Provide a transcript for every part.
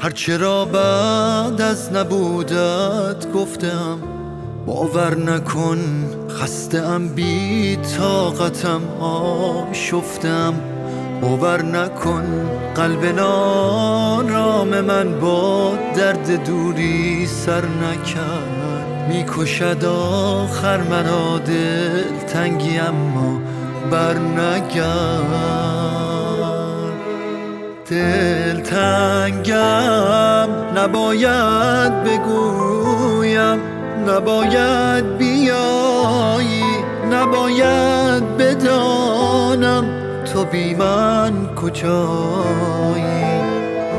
هرچه را بعد از نبودت گفتم، باور نکن خسته ام بی طاقتم آشفتم. باور نکن قلب نارام من با درد دوری سر نکرد. میکشد آخر مرا دلتنگی اما بر نگرد. دلتنگم نباید بگویم، نباید بیایی، نباید بدانم تو بی من کجایی.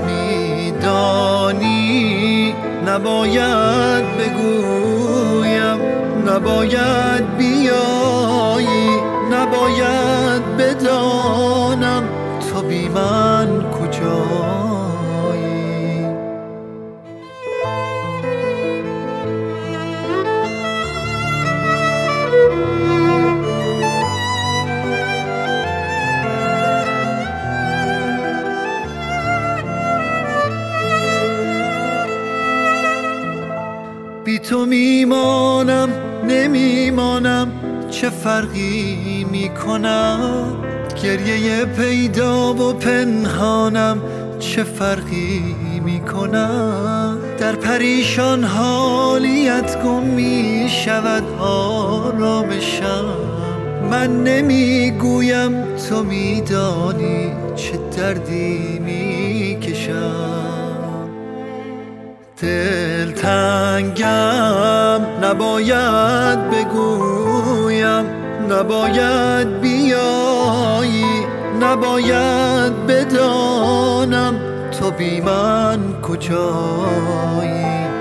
میدانی نباید بگویم، نباید بیایی، نباید بدانم تو بی من کجایی. بی تو میمانم نمیمانم، چه فرقی میکنم؟ گریه پیدا و پنهانم، چه فرقی میکنم؟ در پریشان حالیت گم میشود آرامشم. من نمیگویم تو میدانی چه دردی میکشم. دلتنگم نباید بگویم، نباید بیایی، نباید بدانم تو بی من کجایی.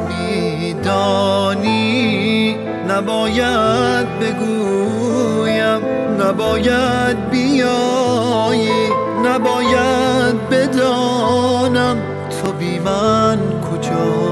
میدانی نباید بگویم، نباید بیایی، نباید بدانم تو بی من کجایی.